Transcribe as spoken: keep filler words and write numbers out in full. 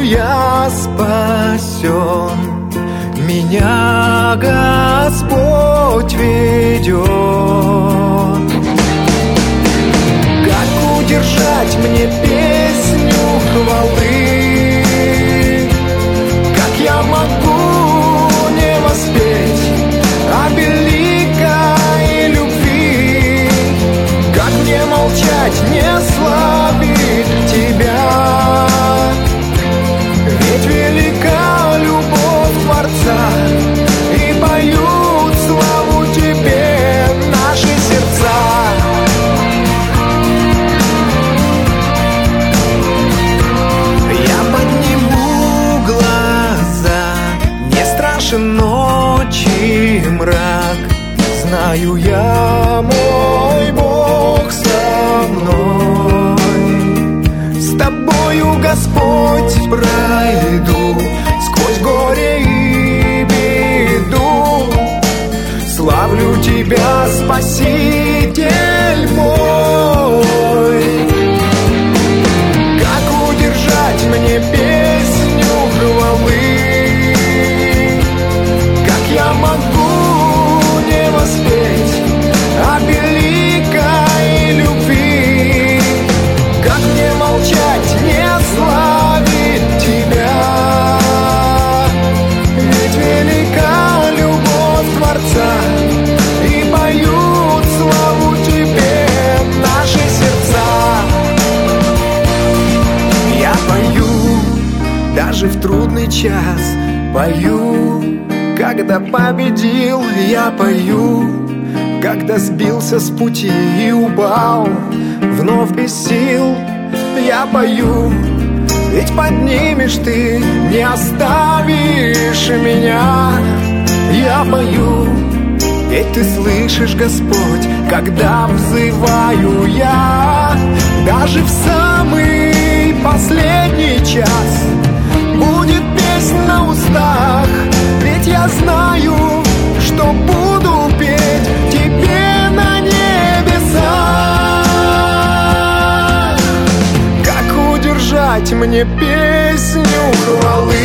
я спасен, меня Господь ведет. Как удержать мне песню хвалы? Как я могу не воспеть о великой любви? Как мне молчать, не славить Тебя? Ведь велика любовь Творца, и поют славу Тебе наши сердца. Я подниму глаза, не страшен ночи мрак. Знаю я, мой Бог со мной. С Тобою, Господь, пройду сквозь горе и беду. Славлю Тебя, Спаситель мой. Как удержать мне песню хвалы? Как я могу не воспеть о великой любви? Как мне молчать, не славить Тебя? Ведь велика любовь Творца, и поют славу Тебе наши сердца. Я пою даже в трудный час, пою, когда победил. Я пою, когда сбился с пути и упал вновь без сил. Я пою, ведь поднимешь Ты, не оставишь меня. Я пою, ведь Ты слышишь, Господь, когда взываю я. Даже в самый последний час будет песнь на устах, ведь я знаю, что буду петь Тебе на небесах. Как удержать мне песню хвалы?